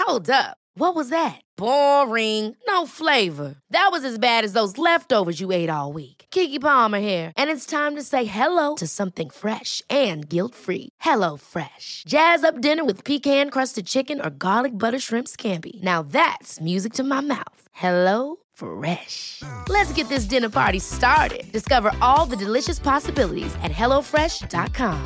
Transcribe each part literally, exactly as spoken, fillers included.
Hold up. What was that? Boring. No flavor. That was as bad as those leftovers you ate all week. Keke Palmer here, and it's time to say hello to something fresh and guilt-free. Hello Fresh. Jazz up dinner with pecan-crusted chicken or garlic butter shrimp scampi. Now that's music to my mouth. Hello Fresh. Let's get this dinner party started. Discover all the delicious possibilities at hello fresh dot com.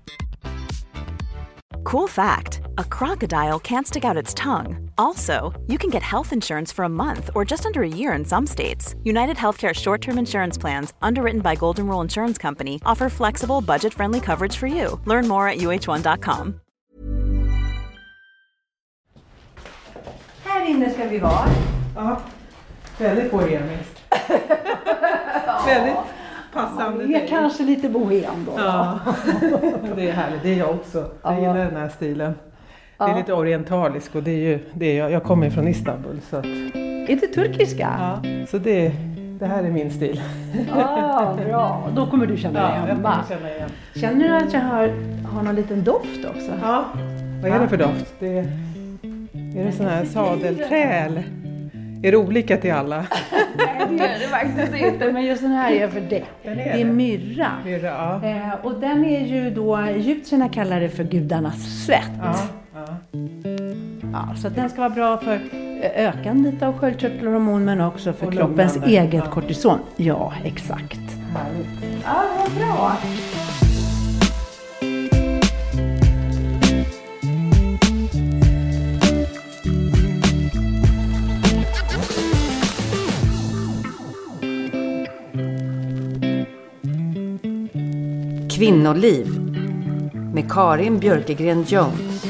Cool fact, a crocodile can't stick out its tongue. Also, you can get health insurance for a month or just under a year in some states. United Healthcare short-term insurance plans, underwritten by Golden Rule Insurance Company, offer flexible, budget-friendly coverage for you. Learn more at u h one dot com. Här inne ska vi vara. Ja, väldigt bohemiskt. Ja. Väldigt passande. Det är kanske lite bohem då. Ja, det är härligt. Det är jag också. Jag ja. gillar den här stilen. Ja. Det är lite orientalisk och det är ju, det är jag, jag kommer från Istanbul. Så att, Inte turkiska? ja, så det, det här är min stil. Ja, bra. Då kommer du känna dig Ja, jag hemma. kommer känna igen. Känner du att jag har, har någon liten doft också? Ja, vad är det för doft? Det är, är det sån här sadelträl? Är det olika till alla? Nej, det är det faktiskt inte. Men just den här är för det. Den är det är det. myrra. Myrra, ja. Eh, och den är ju då, egyptierna kallar det för gudarnas svett. Ja, ja. Ja, så att den ska vara bra för ökandet av sköldkörtelhormon men också för Och kroppens lugnande. eget Ja. kortison. Ja, exakt. Härligt. Ja, vad bra. Kvinnoliv med Karin Björkegren Jones.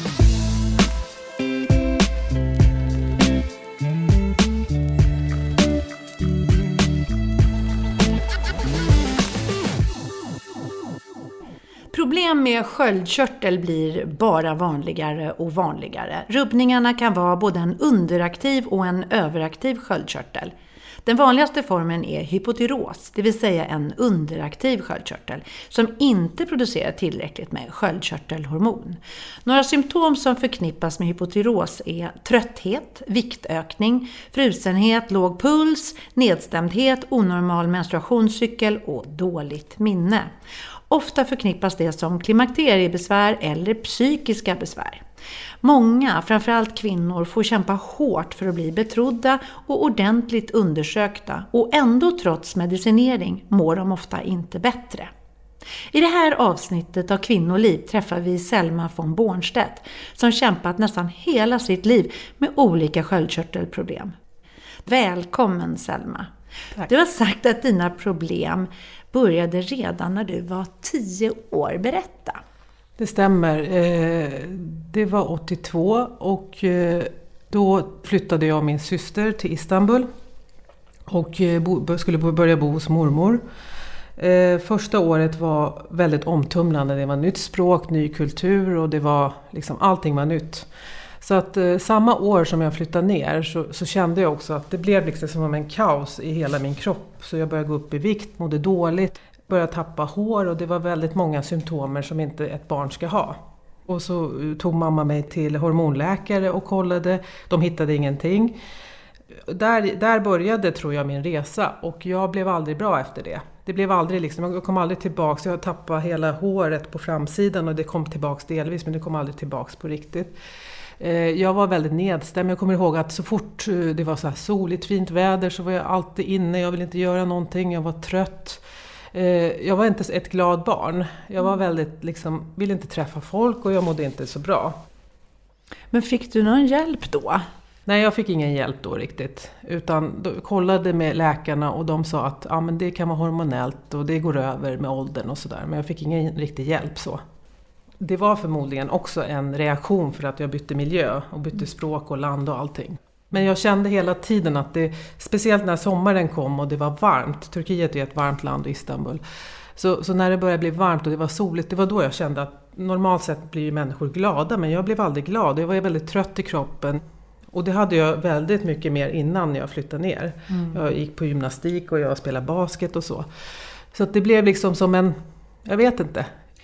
Problem med sköldkörtel blir bara vanligare och vanligare. Rubbningarna kan vara både en underaktiv och en överaktiv sköldkörtel. Den vanligaste formen är hypotyros, det vill säga en underaktiv sköldkörtel som inte producerar tillräckligt med sköldkörtelhormon. Några symptom som förknippas med hypotyros är trötthet, viktökning, frusenhet, låg puls, nedstämdhet, onormal menstruationscykel och dåligt minne. Ofta förknippas det som klimakteriebesvär eller psykiska besvär. Många, framförallt kvinnor, får kämpa hårt för att bli betrodda och ordentligt undersökta och ändå trots medicinering mår de ofta inte bättre. I det här avsnittet av Kvinnoliv träffar vi Selma von Bornstedt som kämpat nästan hela sitt liv med olika sköldkörtelproblem. Välkommen Selma. Tack. Du har sagt att dina problem började redan när du var tio år. Berätta. Det stämmer. Det var åttiotvå och då flyttade jag och min syster till Istanbul och skulle börja bo hos mormor. Första året var väldigt omtumlande. Det var nytt språk, ny kultur och det var liksom allting var nytt. Så att samma år som jag flyttade ner så, så kände jag också att det blev liksom som en kaos i hela min kropp. Så jag började gå upp i vikt, mådde dåligt. Började tappa hår och det var väldigt många symptomer som inte ett barn ska ha. Och så tog mamma mig till hormonläkare och kollade. De hittade ingenting. Där, där började tror jag min resa och jag blev aldrig bra efter det. Det blev aldrig liksom, jag kom aldrig tillbaka. Jag tappade hela håret på framsidan och det kom tillbaka delvis men det kom aldrig tillbaka på riktigt. Jag var väldigt nedstämd. Jag kommer ihåg att så fort det var så här soligt, fint väder så var jag alltid inne. Jag ville inte göra någonting, jag var trött. Jag var inte ett glad barn. Jag var väldigt liksom, ville inte träffa folk och jag mådde inte så bra. Men fick du någon hjälp då? Nej, jag fick ingen hjälp då riktigt. Utan då kollade med läkarna och de sa att ja, men det kan vara hormonellt och det går över med åldern och sådär. Men jag fick ingen riktig hjälp så. Det var förmodligen också en reaktion för att jag bytte miljö och bytte språk och land och allting. Men jag kände hela tiden att det, speciellt när sommaren kom och det var varmt. Turkiet är ett varmt land, Istanbul. Så, så när det började bli varmt och det var soligt, det var då jag kände att normalt sett blir människor glada. Men jag blev aldrig glad, jag var väldigt trött i kroppen. Och det hade jag väldigt mycket mer innan jag flyttade ner. Mm. Jag gick på gymnastik och jag spelade basket och så. Så att det blev liksom som en, jag vet inte.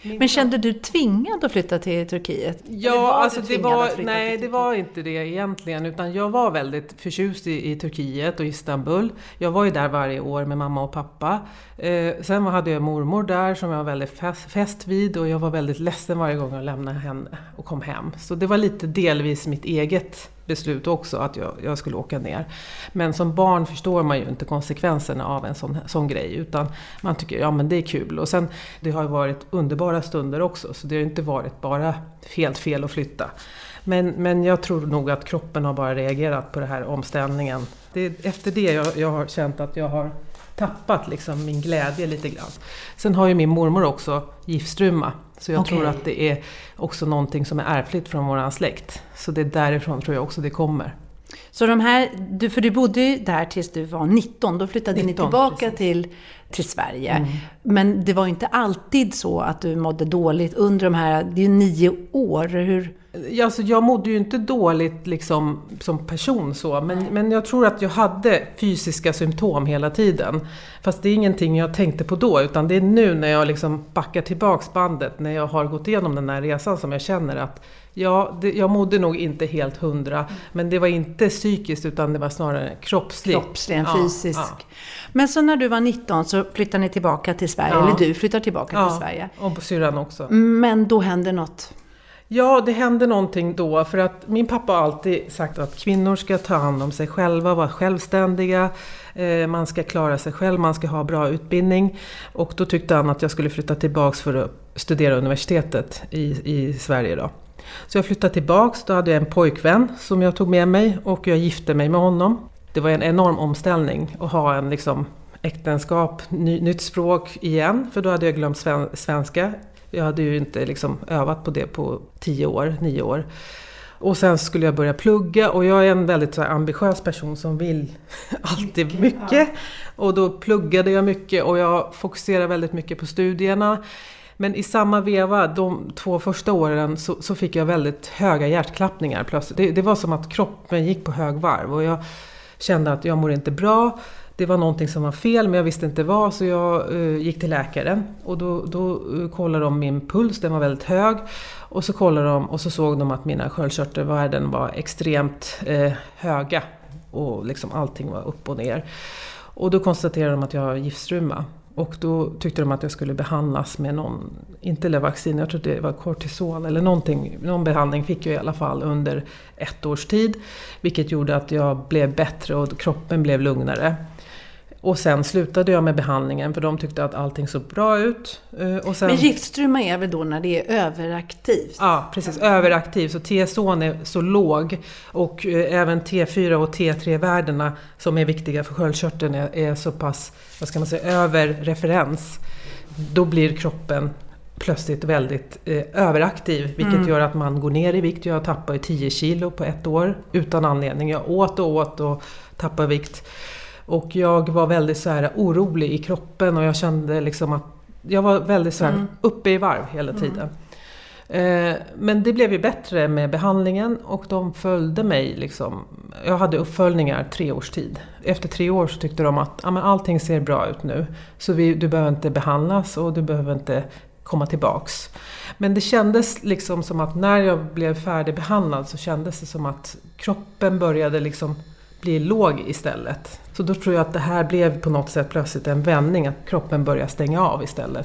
Men kände du tvingad att flytta till Turkiet? Ja, var alltså det var, nej det var inte det egentligen, utan jag var väldigt förtjust i, i Turkiet och Istanbul. Jag var ju där varje år med mamma och pappa. Eh, sen hade jag mormor där som jag var väldigt fäst, fäst vid, och jag var väldigt ledsen varje gång jag lämnade henne och kom hem. Så det var lite delvis mitt eget beslut också att jag, jag skulle åka ner. Men som barn förstår man ju inte konsekvenserna av en sån, sån grej, utan man tycker ja men det är kul. Och sen det har ju varit underbara stunder också, så det har inte varit bara helt fel att flytta. Men, men jag tror nog att kroppen har bara reagerat på den här omställningen. Det är efter det jag, jag har känt att jag har tappat liksom min glädje lite grann. Sen har ju min mormor också giftstruma. Så jag okay. tror att det är också någonting som är ärftligt från våran släkt. Så det är därifrån tror jag också det kommer. Så de här, du, för du bodde där tills du var nitton, då flyttade nitton, ni tillbaka till, till Sverige. Mm. Men det var inte alltid så att du mådde dåligt under de här, det är ju nio år, hur... Ja, alltså jag mådde ju inte dåligt liksom, som person så, men, men jag tror att jag hade fysiska symptom hela tiden. Fast det är ingenting jag tänkte på då, utan det är nu när jag liksom backar tillbaks bandet, när jag har gått igenom den här resan som jag känner att ja, det, jag mådde nog inte helt hundra, mm. men det var inte psykiskt utan det var snarare kroppsligt. Kroppsligt, ja, fysisk. Ja. Men så när du var nitton så flyttade ni tillbaka till Sverige, ja. eller du flyttar tillbaka ja, till Sverige. Och på syrran också. Men då hände något. Ja, det hände någonting då, för att min pappa har alltid sagt att kvinnor ska ta hand om sig själva, vara självständiga, eh, man ska klara sig själv, man ska ha bra utbildning. Och då tyckte han att jag skulle flytta tillbaks för att studera universitetet i, i Sverige då. Så jag flyttade tillbaks, då hade jag en pojkvän som jag tog med mig och jag gifte mig med honom. Det var en enorm omställning att ha en liksom, äktenskap, ny, nytt språk igen, för då hade jag glömt sven, svenska. Jag hade ju inte liksom övat på det på tio år, nio år. Och sen skulle jag börja plugga, och jag är en väldigt så här, ambitiös person som vill alltid mycket. mycket. Och då pluggade jag mycket och jag fokuserade väldigt mycket på studierna. Men i samma veva, de två första åren, så, så fick jag väldigt höga hjärtklappningar plötsligt. Det, det var som att kroppen gick på hög varv och jag kände att jag mår inte bra. Det var någonting som var fel, men jag visste inte vad, så jag uh, gick till läkaren. Och då, då uh, kollade de min puls, den var väldigt hög. Och så kollade de och så såg de att mina sköldkörtelvärden var extremt uh, höga. Och liksom allting var upp och ner. Och då konstaterade de att jag har giftstruma. Och då tyckte de att jag skulle behandlas med någon, inte Levaxin, jag tror det var kortison eller någonting. Någon behandling fick jag i alla fall under ett års tid. Vilket gjorde att jag blev bättre och kroppen blev lugnare. Och sen slutade jag med behandlingen för de tyckte att allting såg bra ut. Och sen... Men giftstruma är väl då när det är överaktivt? Ja, precis. Överaktiv. Så T S O är så låg. Och även T fyra och T tre-värdena som är viktiga för sköldkörteln är, är så pass, vad ska man säga, över referens. Då blir kroppen plötsligt väldigt eh, överaktiv. Vilket mm. gör att man går ner i vikt. Jag tappade tio kilo på ett år utan anledning. Jag åt och åt och tappade vikt. Och jag var väldigt så här orolig i kroppen och jag kände liksom att jag var väldigt så här mm. uppe i varv hela tiden. Mm. Eh, men det blev ju bättre med behandlingen och de följde mig liksom. Jag hade uppföljningar tre års tid. Efter tre år så tyckte de att ja, men allting ser bra ut nu. Så vi, du behöver inte behandlas och du behöver inte komma tillbaks. Men det kändes liksom som att när jag blev färdigbehandlad så kändes det som att kroppen började liksom bli låg istället. Så då tror jag att det här blev på något sätt plötsligt en vändning, att kroppen börjar stänga av istället.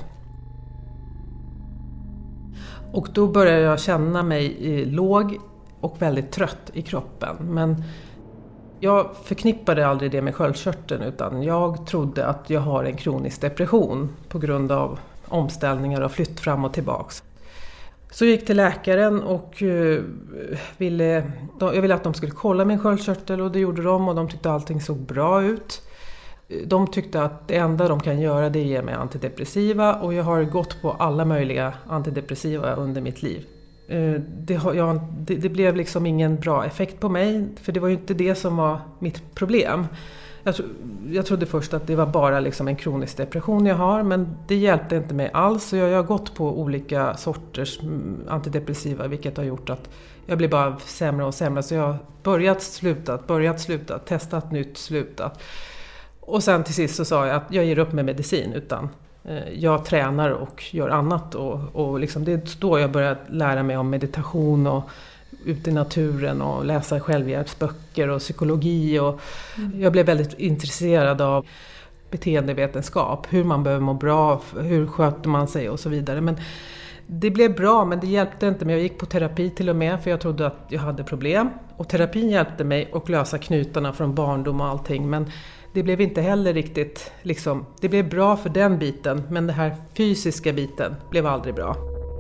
Och då började jag känna mig låg och väldigt trött i kroppen. Men jag förknippade aldrig det med sköldkörteln, utan jag trodde att jag har en kronisk depression på grund av omställningar och flytt fram och tillbaks. Så jag gick till läkaren och ville, jag ville att de skulle kolla min sköldkörtel och det gjorde de och de tyckte allting såg bra ut. De tyckte att det enda de kan göra det är att ge mig antidepressiva och jag har gått på alla möjliga antidepressiva under mitt liv. Det, har, jag, det, det blev liksom ingen bra effekt på mig, för det var ju inte det som var mitt problem. Jag, tro, jag trodde först att det var bara liksom en kronisk depression jag har, men det hjälpte inte mig alls. Så jag, jag har gått på olika sorters antidepressiva, vilket har gjort att jag blir bara sämre och sämre. Så jag har börjat slutat, börjat slutat, testat nytt, slutat. Och sen till sist så sa jag att jag ger upp med medicin, utan Jag tränar och gör annat och, och liksom det är då jag började lära mig om meditation och ute i naturen och läsa självhjälpsböcker och psykologi. Och mm. Jag blev väldigt intresserad av beteendevetenskap, hur man behöver må bra, hur sköter man sig och så vidare. Men det blev bra, men det hjälpte inte mig. Jag gick på terapi till och med för jag trodde att jag hade problem. Och terapin hjälpte mig att lösa knutarna från barndom och allting. Men det blev inte heller riktigt, liksom, det blev bra för den biten. Men den här fysiska biten blev aldrig bra.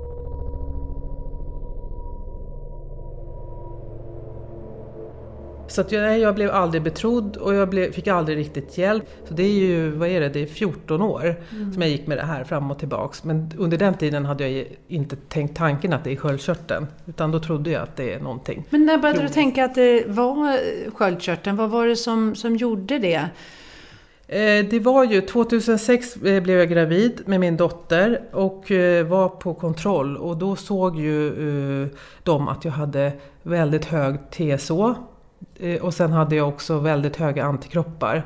Så att jag, jag blev aldrig betrodd och jag blev, fick aldrig riktigt hjälp. Så det är ju, vad är det, det är fjorton år mm. som jag gick med det här fram och tillbaks. Men under den tiden hade jag inte tänkt tanken att det är sköldkörteln. Utan då trodde jag att det är någonting. Men när började du tänka att det var sköldkörteln? Vad var det som, som gjorde det? Eh, det var ju, tjugohundrasex eh, blev jag gravid med min dotter och eh, var på kontroll. Och då såg ju eh, de att jag hade väldigt hög T S H. Och sen hade jag också väldigt höga antikroppar.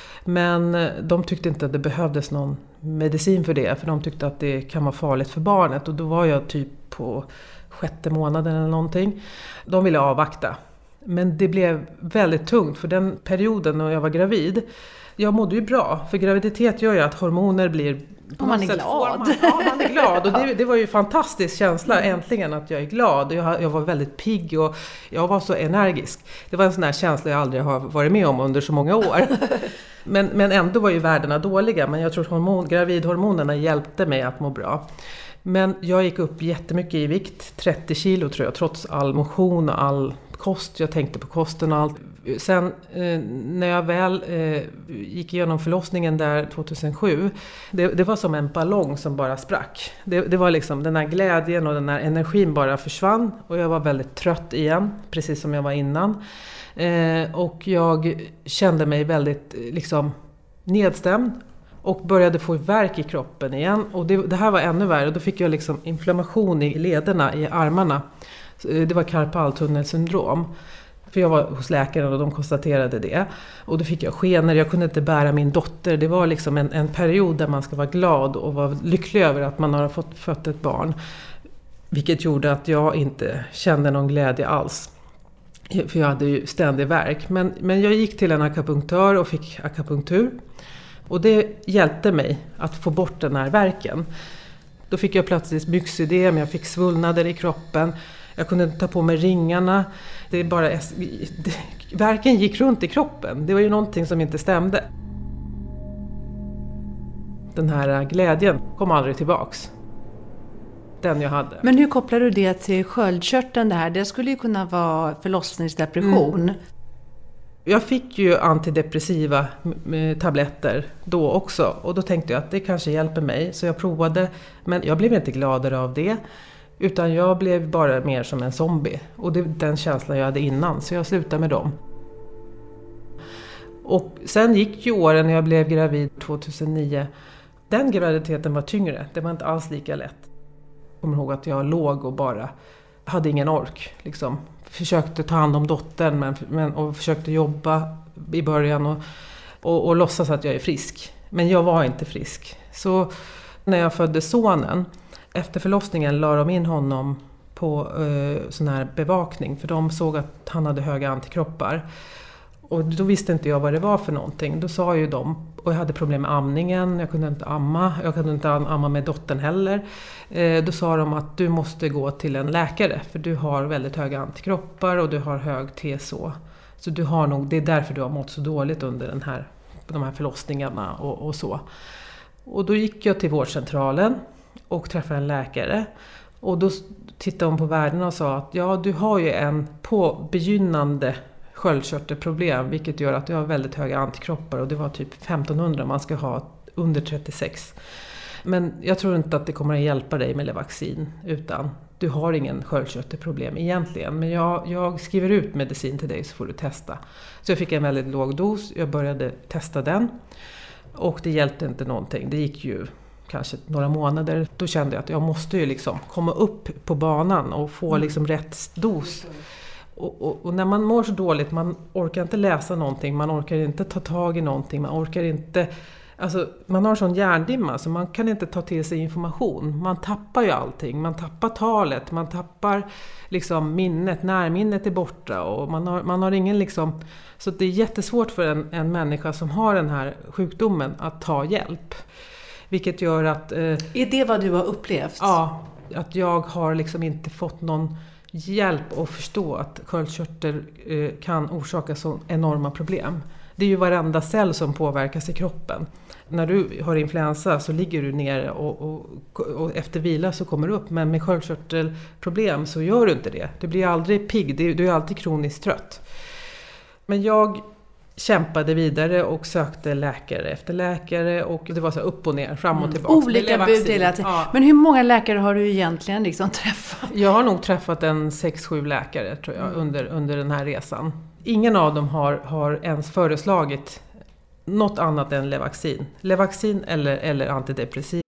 Men de tyckte inte att det behövdes någon medicin för det. För de tyckte att det kan vara farligt för barnet. Och då var jag typ på sjätte månaden eller någonting. De ville avvakta. Men det blev väldigt tungt för den perioden när jag var gravid. Jag mådde ju bra. För graviditet gör ju att hormoner blir... Och man är glad. Man, ja, man är glad. Och det, det var ju en fantastisk känsla äntligen att jag är glad. Jag, jag var väldigt pigg och jag var så energisk. Det var en sån här känsla jag aldrig har varit med om under så många år. Men, men ändå var ju värdena dåliga. Men jag tror att hormon, gravidhormonerna hjälpte mig att må bra. Men jag gick upp jättemycket i vikt. trettio kilo tror jag, trots all motion och all kost. Jag tänkte på kosten och allt. Sen eh, när jag väl eh, gick igenom förlossningen där tjugohundrasju, det, det var som en ballong som bara sprack. Det, det var liksom den här glädjen och den här energin bara försvann och jag var väldigt trött igen, precis som jag var innan. Eh, och jag kände mig väldigt liksom nedstämd och började få värk i kroppen igen. Och det, det här var ännu värre, då fick jag liksom inflammation i lederna, i armarna. Det var karpaltunnelsyndrom. För jag var hos läkaren och de konstaterade det. Och då fick jag skenor, jag kunde inte bära min dotter. Det var liksom en, en period där man ska vara glad och vara lycklig över att man har fått fött ett barn. Vilket gjorde att jag inte kände någon glädje alls. För jag hade ju ständig värk. Men, men jag gick till en akupunktör och fick akupunktur. Och det hjälpte mig att få bort den här värken. Då fick jag plötsligt byxödem, jag fick svullnader i kroppen. Jag kunde inte ta på mig ringarna. Det är bara, det, värken gick runt i kroppen. Det var ju någonting som inte stämde. Den här glädjen kom aldrig tillbaks. Den jag hade. Men hur kopplar du det till sköldkörteln det här? Det skulle ju kunna vara förlossningsdepression. Mm. Jag fick ju antidepressiva tabletter då också. Och då tänkte jag att det kanske hjälper mig. Så jag provade. Men jag blev inte gladare av det. Utan jag blev bara mer som en zombie. Och det är den känslan jag hade innan. Så jag slutade med dem. Och sen gick ju åren när jag blev gravid tjugohundranio. Den graviditeten var tyngre. Det var inte alls lika lätt. Jag kommer ihåg att jag låg och bara hade ingen ork. Liksom. Försökte ta hand om dottern men, men, och försökte jobba i början. Och, och, och låtsas att jag är frisk. Men jag var inte frisk. Så när jag födde sonen. Efter förlossningen la de in honom på eh, sån här bevakning. För de såg att han hade höga antikroppar. Och då visste inte jag vad det var för någonting. Då sa ju de, och jag hade problem med amningen. Jag kunde inte amma. Jag kunde inte amma med dottern heller. Eh, då sa de att du måste gå till en läkare. För du har väldigt höga antikroppar och du har hög T S H. Så du har nog, det är därför du har mått så dåligt under den här, de här förlossningarna och, och så. Och då gick jag till vårdcentralen. Och träffade en läkare. Och då tittade hon på värdena och sa att ja, du har ju en påbegynnande sköldkörtelproblem. Vilket gör att du har väldigt höga antikroppar. Och det var typ femtonhundra man ska ha under trettiosex. Men jag tror inte att det kommer att hjälpa dig med Levaxin. Utan du har ingen sköldkörtelproblem egentligen. Men jag, jag skriver ut medicin till dig så får du testa. Så jag fick en väldigt låg dos. Jag började testa den. Och det hjälpte inte någonting. Det gick ju kanske några månader. Då kände jag att jag måste ju liksom komma upp på banan och få liksom rätt dos. Och, och, och när man mår så dåligt, man orkar inte läsa någonting, man orkar inte ta tag i någonting, man orkar inte Alltså, man har sån hjärndimma så man kan inte ta till sig information. Man tappar ju allting. Man tappar talet, man tappar liksom minnet, närminnet är borta. Och man, har, man har ingen liksom... Så det är jättesvårt för en, en människa som har den här sjukdomen att ta hjälp. Vilket gör att... Eh, är det vad du har upplevt? Ja, att jag har liksom inte fått någon hjälp att förstå att sköldkörtel eh, kan orsaka så enorma problem. Det är ju varenda cell som påverkas i kroppen. När du har influensa så ligger du ner och, och, och efter vila så kommer du upp. Men med sköldkörtelproblem så gör du inte det. Du blir aldrig pigg, du är alltid kroniskt trött. Men jag kämpade vidare och sökte läkare efter läkare. Och det var så upp och ner, fram och tillbaka. Mm. Olika bud hela tiden. Ja. Men hur många läkare har du egentligen liksom träffat? Jag har nog träffat en sex sju läkare tror jag mm. under, under den här resan. Ingen av dem har, har ens föreslagit något annat än Levaxin. Levaxin eller, eller antidepressiv.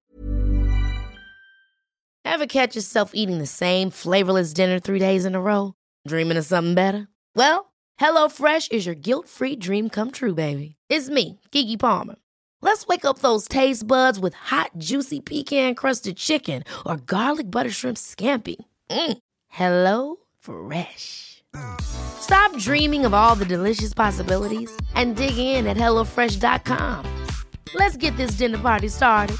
Ever catch yourself eating the same flavorless dinner three days in a row? Dreaming of something better? Well, HelloFresh is your guilt-free dream come true, baby. It's me, Keke Palmer. Let's wake up those taste buds with hot, juicy pecan-crusted chicken or garlic butter shrimp scampi. Mm. Hello Fresh. Stop dreaming of all the delicious possibilities and dig in at hello fresh dot com. Let's get this dinner party started.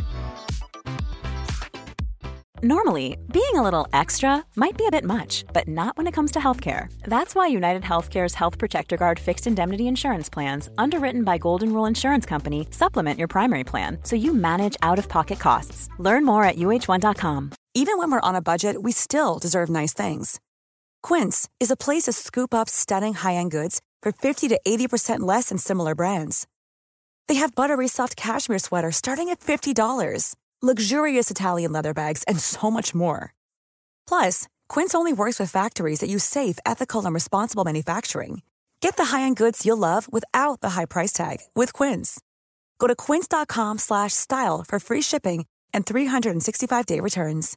Normally, being a little extra might be a bit much, but not when it comes to healthcare. That's why United Healthcare's Health Protector Guard fixed indemnity insurance plans, underwritten by Golden Rule Insurance Company, supplement your primary plan so you manage out-of-pocket costs. Learn more at U H one dot com. Even when we're on a budget, we still deserve nice things. Quince is a place to scoop up stunning high-end goods for fifty to eighty percent less than similar brands. They have buttery soft cashmere sweaters starting at fifty dollars, luxurious Italian leather bags, and so much more. Plus, Quince only works with factories that use safe, ethical, and responsible manufacturing. Get the high-end goods you'll love without the high price tag with Quince. Go to quince dot com slash style for free shipping and three sixty-five day returns.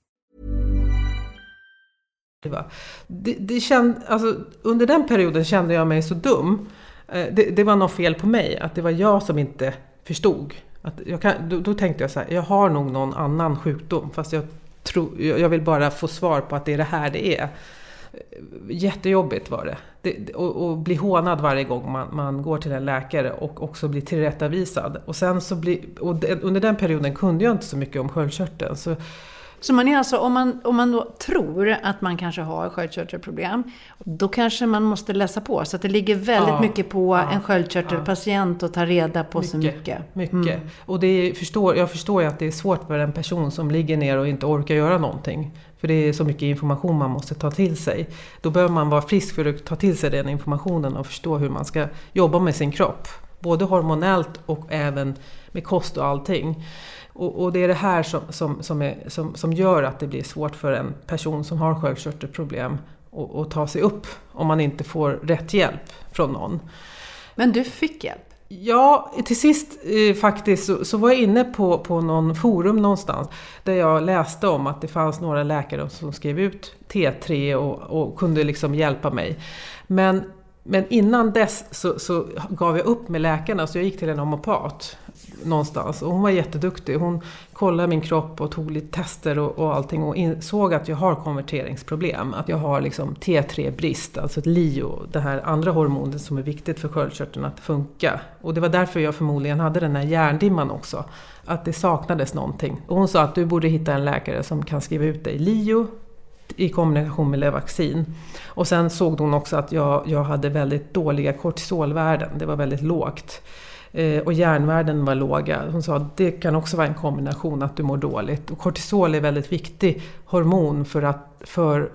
Det, det känd, alltså, under den perioden kände jag mig så dum. Det, det var något fel på mig, att det var jag som inte förstod. Att jag kan, då, då tänkte jag så här, jag har nog någon annan sjukdom, fast jag, tro, jag vill bara få svar på att det är det här det är. Jättejobbigt var det. det och, och bli hånad varje gång man, man går till en läkare och också bli tillrättavisad. Och sen så bli, och det, under den perioden kunde jag inte så mycket om sköldkörteln. Så Så man är alltså, om man, om man då tror att man kanske har sköldkörtelproblem, då kanske man måste läsa på. Så att det ligger väldigt ja, mycket på ja, en sköldkörtelpatient ja. att ta reda på mycket, så mycket. Mycket. Mm. Och det är, förstår, jag förstår ju att det är svårt för en person som ligger ner och inte orkar göra någonting. För det är så mycket information man måste ta till sig. Då behöver man vara frisk för att ta till sig den informationen och förstå hur man ska jobba med sin kropp. Både hormonellt och även med kost och allting. Och, och det är det här som, som, som, är, som, som gör att det blir svårt för en person som har sköldkörtelproblem att, att ta sig upp om man inte får rätt hjälp från någon. Men du fick hjälp? Ja, till sist eh, faktiskt så, så var jag inne på, på någon forum någonstans där jag läste om att det fanns några läkare som skrev ut T tre och, och kunde liksom hjälpa mig. Men, men innan dess så, så gav jag upp med läkarna, så jag gick till en homeopat någonstans, och hon var jätteduktig. Hon kollade min kropp och tog lite tester och, och allting och insåg att jag har konverteringsproblem, att jag har liksom T tre-brist, alltså ett L I O, det här andra hormonet som är viktigt för sköldkörteln att funka. Och det var därför jag förmodligen hade den här hjärndimman också, att det saknades någonting. Och hon sa att du borde hitta en läkare som kan skriva ut dig L I O i kombination med Levaxin. Och sen såg hon också att jag, jag hade väldigt dåliga kortisolvärden, det var väldigt lågt. Och järnvärden var låga. Hon sa att det kan också vara en kombination att du mår dåligt. Och kortisol är väldigt viktig hormon för att, för,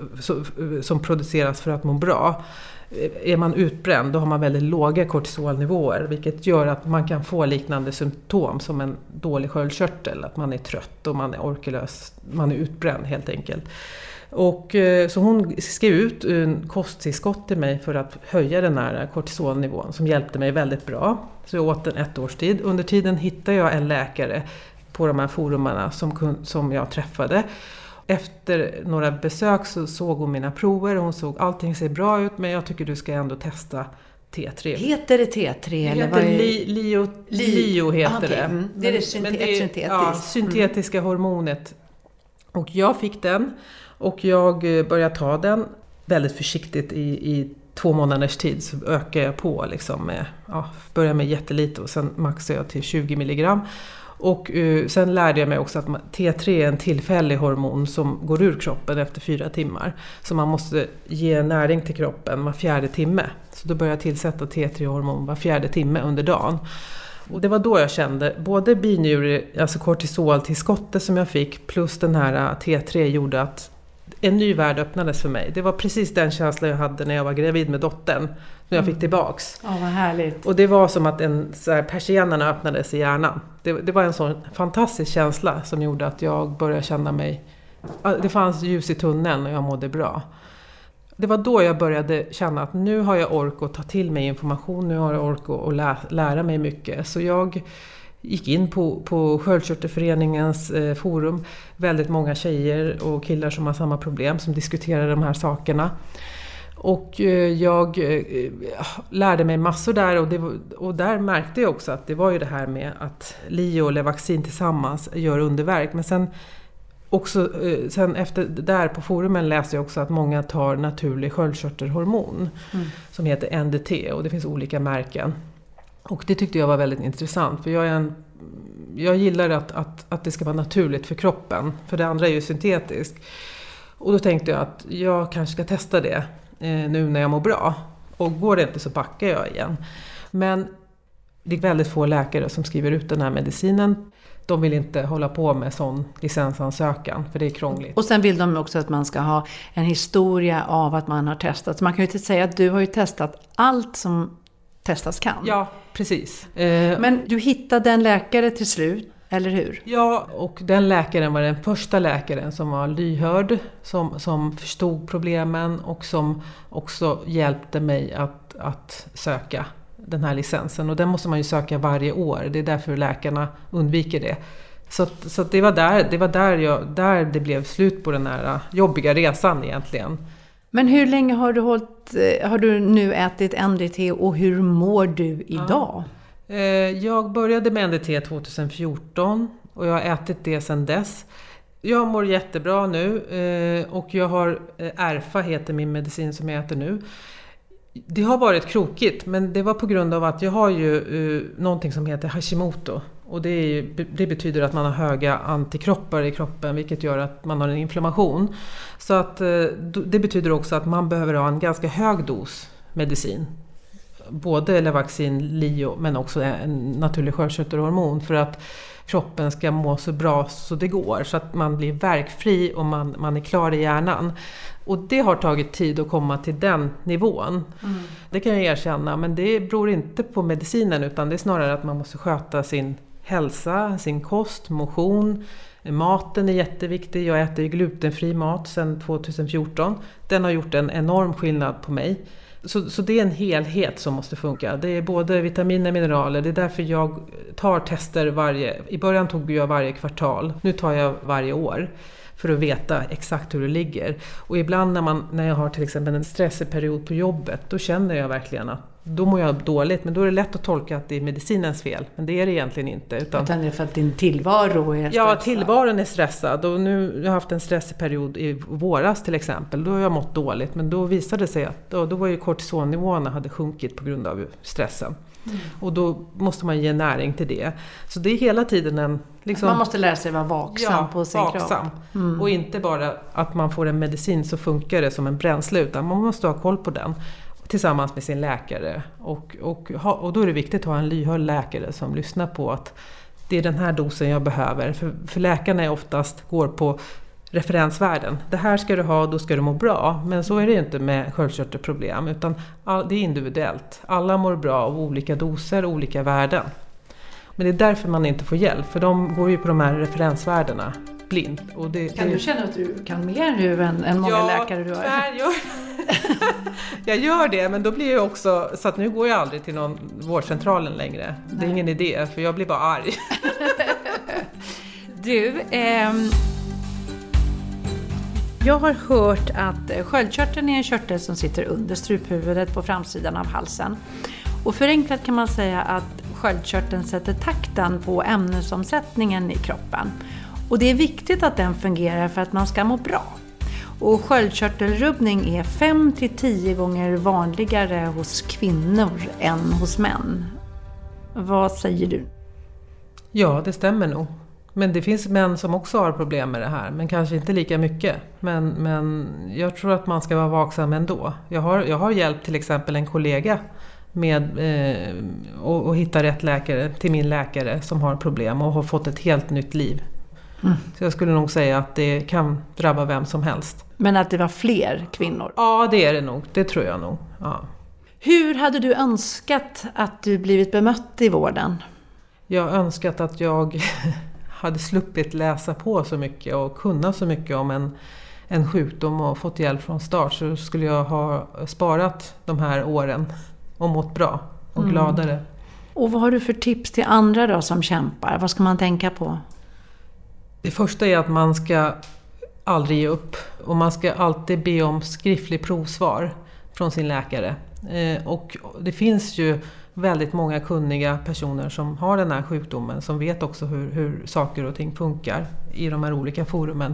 för, som produceras för att må bra. Är man utbränd då har man väldigt låga kortisolnivåer, vilket gör att man kan få liknande symptom som en dålig sköldkörtel. Att man är trött och man är orkelös, man är utbränd helt enkelt. Och, så hon skrev ut en kosttillskott till mig för att höja den här kortisolnivån, som hjälpte mig väldigt bra. Så jag åt den ett års tid. Under tiden hittade jag en läkare på de här forumarna som, som jag träffade. Efter några besök så såg hon mina prover och hon såg allting ser bra ut, men jag tycker du ska ändå testa T tre. Heter det T tre? Det eller heter vad är... li, Lio, Lio heter okay. det. Mm. Det är det, synte- men det ett är, syntetiskt. Ja, syntetiska mm. hormonet. Och jag fick den och jag började ta den väldigt försiktigt i, i två månaders tid. Så ökade jag på liksom med, ja, började med jättelite och sen maxade jag till tjugo milligram. Och uh, sen lärde jag mig också att T tre är en tillfällig hormon som går ur kroppen efter fyra timmar. Så man måste ge näring till kroppen var fjärde timme. Så då började jag tillsätta T tre-hormon var fjärde timme under dagen. Och det var då jag kände både binjure, alltså kortisoltillskottet som jag fick plus den här T tre gjorde att en ny värld öppnades för mig. Det var precis den känslan jag hade när jag var gravid med dottern. När jag fick tillbaks. Ja, vad härligt. Och det var som att en, så här, persiennerna öppnades i hjärnan. Det, det var en sån fantastisk känsla som gjorde att jag började känna mig... Det fanns ljus i tunneln och jag mådde bra. Det var då jag började känna att nu har jag ork att ta till mig information. Nu har jag ork att lä, lära mig mycket. Så jag gick in på, på Sköldkörtelföreningens eh, forum. Väldigt många tjejer och killar som har samma problem som diskuterar de här sakerna. Och jag lärde mig massor där och, det var, och där märkte jag också att det var ju det här med att Lio och Levaxin tillsammans gör underverk. Men sen, också, sen efter där på forumen läste jag också att många tar naturlig sköldkörtelhormon mm. som heter N D T och det finns olika märken. Och det tyckte jag var väldigt intressant för jag är en jag gillar att, att, att det ska vara naturligt för kroppen för det andra är ju syntetiskt. Och då tänkte jag att jag kanske ska testa det nu när jag mår bra. Och går det inte så backar jag igen. Men det är väldigt få läkare som skriver ut den här medicinen. De vill inte hålla på med sån licensansökan för det är krångligt. Och sen vill de också att man ska ha en historia av att man har testat. Så man kan ju inte säga att du har ju testat allt som testas kan. Ja, precis. Men du hittade en läkare till slut. Eller hur? Ja, och den läkaren var den första läkaren som var lyhörd, som, som förstod problemen och som också hjälpte mig att, att söka den här licensen. Och den måste man ju söka varje år, det är därför läkarna undviker det. Så, så det var, där, det, var där, jag, där det blev slut på den här jobbiga resan egentligen. Men hur länge har du, hållit, har du nu ätit N D T och hur mår du idag? Ja. Jag började med N D T tjugohundrafjorton och jag har ätit det sedan dess. Jag mår jättebra nu och jag har Erfa heter min medicin som jag äter nu. Det har varit krokigt men det var på grund av att jag har ju någonting som heter Hashimoto. Och det, är ju, det betyder att man har höga antikroppar i kroppen vilket gör att man har en inflammation. Så att det betyder också att man behöver ha en ganska hög dos medicin. Både Levaxin, Lio men också en naturlig sköldkörtelhormon för att kroppen ska må så bra så det går. Så att man blir värkfri och man, man är klar i hjärnan. Och det har tagit tid att komma till den nivån. Mm. Det kan jag erkänna men det beror inte på medicinen utan det är snarare att man måste sköta sin hälsa, sin kost, motion. Maten är jätteviktig. Jag äter ju glutenfri mat sedan tjugohundrafjorton. Den har gjort en enorm skillnad på mig. Så, så det är en helhet som måste funka. Det är både vitaminer och mineraler. Det är därför jag tar tester varje... I början tog jag varje kvartal. Nu tar jag varje år. För att veta exakt hur det ligger. Och ibland när, man, när jag har till exempel en stressig period på jobbet. Då känner jag verkligen att då mår jag dåligt. Men då är det lätt att tolka att det är medicinens fel. Men det är det egentligen inte. Utan, utan det är för att din tillvaro är stressad. Ja, tillvaron är stressad. Och nu jag har haft en stressig period i våras till exempel. Då har jag mått dåligt. Men då visade det sig att då, då var ju kortisonnivåerna hade sjunkit på grund av stressen. Mm. Och då måste man ge näring till det. Så det är hela tiden en... Liksom, man måste lära sig vara vaksam ja, på sin vaksam. kropp. Mm. Och inte bara att man får en medicin så funkar det som en bränsle. Utan man måste ha koll på den. Tillsammans med sin läkare. Och, och, ha, och då är det viktigt att ha en lyhörd läkare som lyssnar på att det är den här dosen jag behöver. För, för läkarna är oftast går på referensvärden. Det här ska du ha, då ska du må bra. Men så är det ju inte med sköldkörtelproblem. Utan all, det är individuellt. Alla mår bra av olika doser och olika värden. Men det är därför man inte får hjälp. För de går ju på de här referensvärdena blind. Och det, kan det... du känna att du kan mer nu än, än många ja, läkare du har? Ja, jag... jag gör det. Men då blir jag också... Så att nu går jag aldrig till någon vårdcentralen längre. Nej. Det är ingen idé. För jag blir bara arg. Du... Ehm... Jag har hört att sköldkörteln är en körtel som sitter under struphuvudet på framsidan av halsen. Och förenklat kan man säga att sköldkörteln sätter takten på ämnesomsättningen i kroppen. Och det är viktigt att den fungerar för att man ska må bra. Och sköldkörtelrubbning är fem till tio gånger vanligare hos kvinnor än hos män. Vad säger du? Ja, det stämmer nog. Men det finns män som också har problem med det här, men kanske inte lika mycket. Men, men jag tror att man ska vara vaksam ändå. Jag har, jag har hjälpt till exempel en kollega med eh, och, och hitta rätt läkare till min läkare som har problem och har fått ett helt nytt liv. Mm. Så jag skulle nog säga att det kan drabba vem som helst. Men att det var fler kvinnor? Ja, det är det nog. Det tror jag nog. Ja. Hur hade du önskat att du blivit bemött i vården? Jag har önskat att jag hade sluppit läsa på så mycket och kunna så mycket om en, en sjukdom och fått hjälp från start, så skulle jag ha sparat de här åren och mått bra och mm. gladare. Och vad har du för tips till andra då som kämpar? Vad ska man tänka på? Det första är att man ska aldrig ge upp och man ska alltid be om skriftlig provsvar från sin läkare. Eh, och det finns ju väldigt många kunniga personer som har den här sjukdomen, som vet också hur, hur saker och ting funkar i de här olika forumen.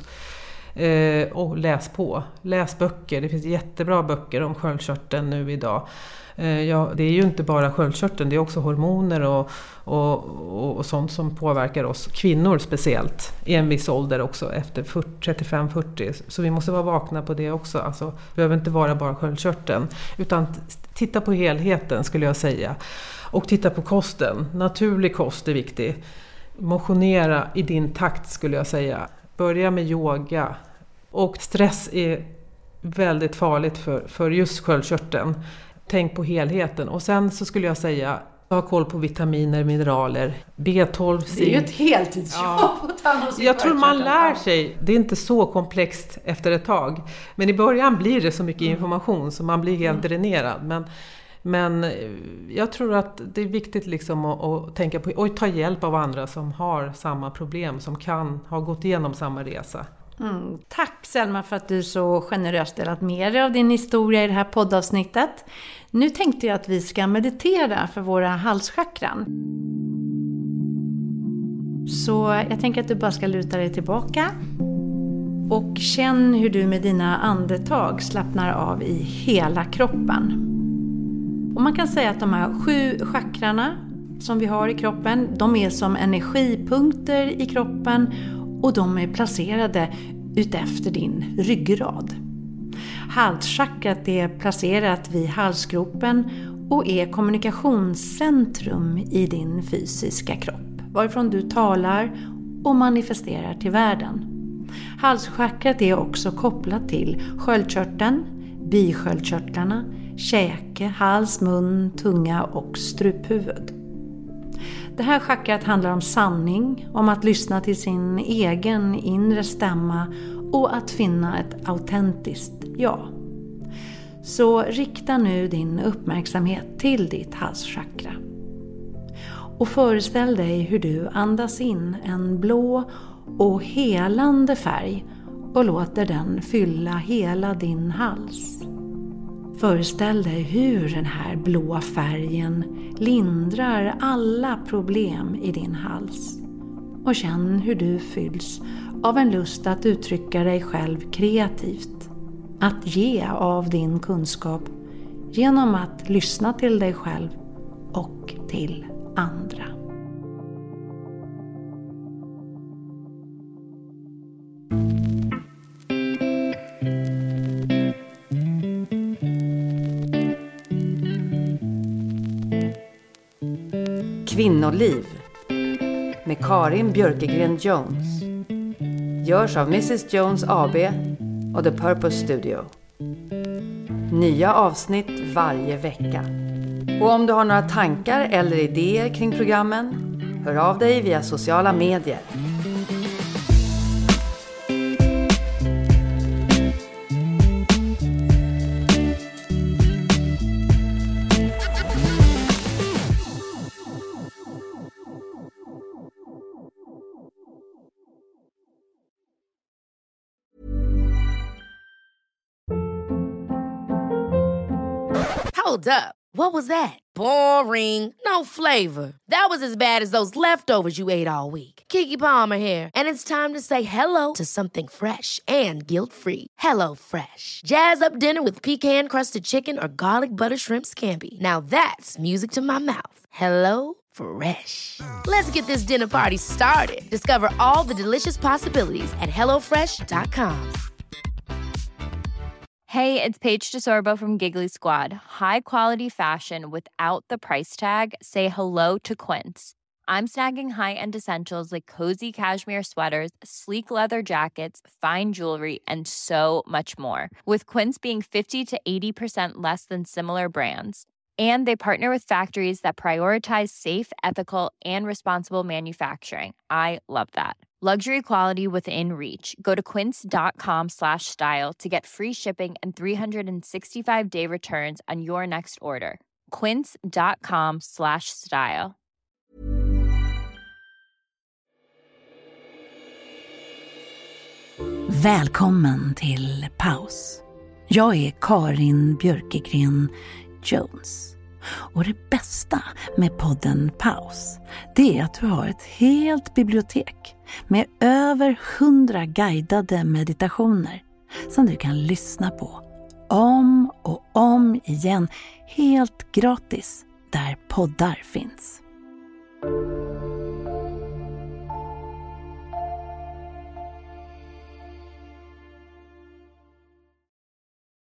Eh, och läs på, läs böcker. Det finns jättebra böcker om sköldkörteln nu idag. Eh, ja, det är ju inte bara sköldkörteln, det är också hormoner och, och, och, och sånt som påverkar oss kvinnor speciellt i en viss ålder också, efter trettiofem fyrtio. Så vi måste vara vakna på det också. Alltså, det behöver inte vara bara sköldkörteln, utan titta på helheten skulle jag säga. Och titta på kosten. Naturlig kost är viktig. Motionera i din takt skulle jag säga. Börja med yoga. Och stress är väldigt farligt för, för just sköldkörteln. Tänk på helheten. Och sen så skulle jag säga, ha koll på vitaminer, mineraler, B tolv, zink. Det är ju ett heltidsjobb ja. att ta hand om sin Jag tror man sköldkörtel. lär sig. Det är inte så komplext efter ett tag. Men i början blir det så mycket information så man blir helt mm. dränerad. Men, men jag tror att det är viktigt liksom att, att tänka på och ta hjälp av andra som har samma problem, som kan ha gått igenom samma resa. Mm. Tack Selma för att du så generöst delat med dig av din historia i det här poddavsnittet. Nu tänkte jag att vi ska meditera för våra halschakran. Så jag tänker att du bara ska luta dig tillbaka och känn hur du med dina andetag slappnar av i hela kroppen. Och man kan säga att de här sju chakrarna som vi har i kroppen, de är som energipunkter i kroppen och de är placerade utefter din ryggrad. Halschakrat är placerat vid halsgropen och är kommunikationscentrum i din fysiska kropp, varifrån du talar och manifesterar till världen. Halschakrat är också kopplat till sköldkörteln, bisköldkörtlarna, käke, hals, mun, tunga och struphuvud. Det här chakrat handlar om sanning, om att lyssna till sin egen inre stämma och att finna ett autentiskt ja. Så rikta nu din uppmärksamhet till ditt halschakra. Och föreställ dig hur du andas in en blå och helande färg och låter den fylla hela din hals. Föreställ dig hur den här blå färgen lindrar alla problem i din hals. Och känn hur du fylls av en lust att uttrycka dig själv kreativt. Att ge av din kunskap genom att lyssna till dig själv och till andra. Kvinnoliv med Karin Björkegren Jones. Görs av missus Jones A B och The Purpose Studio. Nya avsnitt varje vecka. Och om du har några tankar eller idéer kring programmen, hör av dig via sociala medier. Hold up. What was that? Boring. No flavor. That was as bad as those leftovers you ate all week. Keke Palmer here, and it's time to say hello to something fresh and guilt-free. Hello Fresh. Jazz up dinner with pecan-crusted chicken or garlic butter shrimp scampi. Now that's music to my mouth. Hello Fresh. Let's get this dinner party started. Discover all the delicious possibilities at hello fresh dot com. Hey, it's Paige DeSorbo from Giggly Squad. High quality fashion without the price tag. Say hello to Quince. I'm snagging high-end essentials like cozy cashmere sweaters, sleek leather jackets, fine jewelry, and so much more. With Quince being fifty to eighty percent less than similar brands. And they partner with factories that prioritize safe, ethical, and responsible manufacturing. I love that. Luxury quality within reach. Go to quince.com slash style to get free shipping and three sixty-five day returns on your next order. Quince.com slash style. Välkommen till Paus. Jag är Karin Björkegren Jones. Och det bästa med podden Paus, det är att du har ett helt bibliotek med över hundra guidade meditationer som du kan lyssna på om och om igen, helt gratis, där poddar finns.